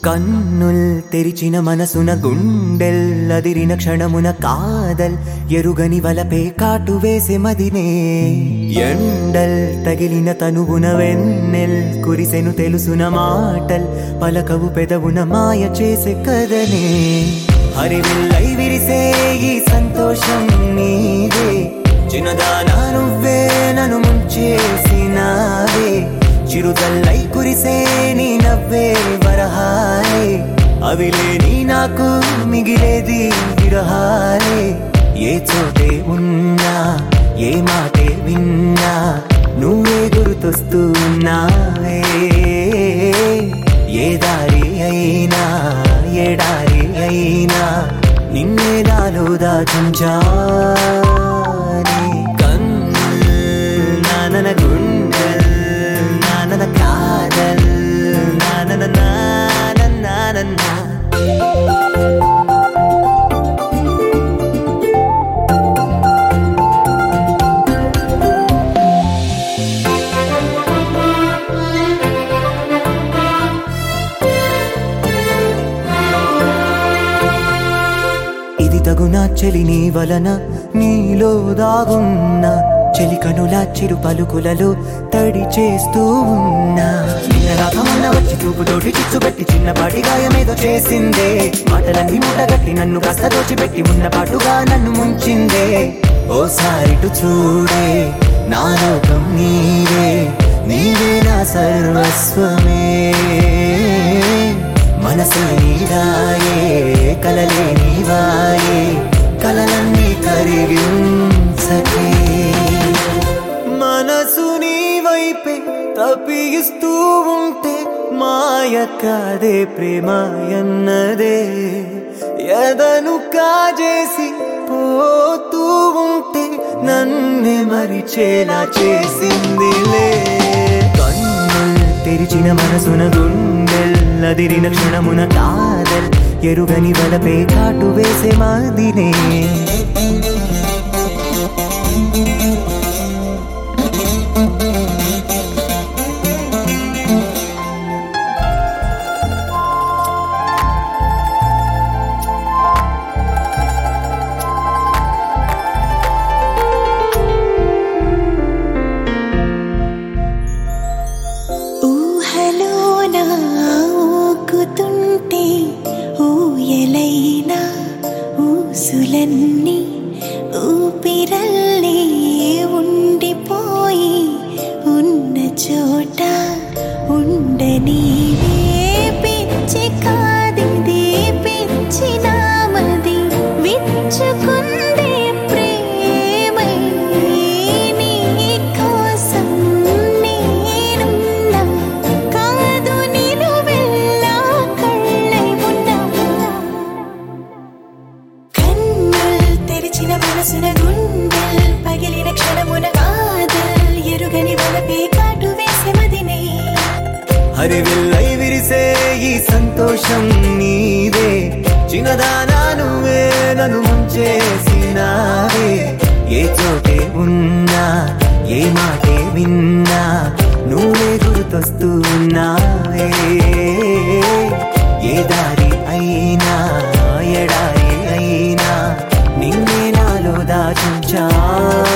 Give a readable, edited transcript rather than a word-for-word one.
కన్నుల్ తెరిచిన మనసున గుండెల్లదిరిన క్షణమున కాదల్ ఎరుగని వలపే కాటు వేసే మదినే ఎండల్ తగిలిన తనువున వెన్నెల్ కురిసెను తెలుసున మాటల్ పలకవు పెదవున మాయ చేసే కదనే హరివిల్లై విరిసే ఈ సంతోషం నీదే చిన్నదానా నువ్వే నన్ను ముంచేసినావే చిరుదల్లై కురిసే నీ నవ్వే వరహాలే అవిలేని నాకు మిగిలేది విరహాలే ఏ చోటే ఉన్నా ఏ మాటే విన్నా నువ్వే గుర్తొస్తున్నావే ఏ దారి అయినా ఎడారి అయినా నిన్నే నాలో దాచుంచానే నానన గుండెల్ నానన కాదల్ నానన నానన ఇది తగునా చెలి నీ వలన నీలో దాగున్నా చెలి కనుల చిరు పలుకులలో తడి చేస్తూ ఉన్నా నిన్నరాకమన్న వచ్చి చూపుతోటి చిచ్చుబెట్టి చిన్నపాటి గాయమేదో చేసిందే మాటలన్నీ మూటగట్టి నన్ను కాస్త దోచిపెట్టి ఉన్నపాటుగా నన్ను ముంచిందే ఓసారిటు చూడే నా లోకం నీవే నీవే నా సర్వస్వమే మనసు నీదాయే కలలే నీవాయే కలలన్నీ కరిగించకే మనసు నీ వైపే తప్పిస్తూ ఉంటే మాయ కాదే ప్రేమ ఎన్నదే ఎదను కాజేసి పోతూ ఉంటే నన్నే మరిచేలా చేసిందిలే కన్నుల్ తెరిచిన మనసున గుండెల్లదిరిన క్షణమున కాదల్ ఎరుగని వలపే కాటు వేసే మాదినే ఊయలైనా ఊసులన్నీ ఊపిరల్లే ఉండిపోయి ఉన్న చోట ఉండనీవే పిచ్చి కాదిది పిచ్చి నామది విచ్చుకుందే ప్రేమై నీ కోసం నేనున్నా కాదు నేను వెళ్ళా కళ్ళై ఉన్నా కన్నుల్ తెరిచిన మనసున గుండెల్ పగిలిన క్షణమున కాదల్ ఎరుగని వలపే కాటు వేసే మదినే హరివిల్లై విరిసే ఈ సంతోషం నీదే చిన్నదానా నువ్వే నన్ను ముంచేసినావే ఏ చోటే ఉన్నా ఏ మాటే విన్నా నువ్వే గుర్తొస్తున్నావే ఏ దారి అయినా ఎడారి అయినా నిన్నే నాలో దాచుంచా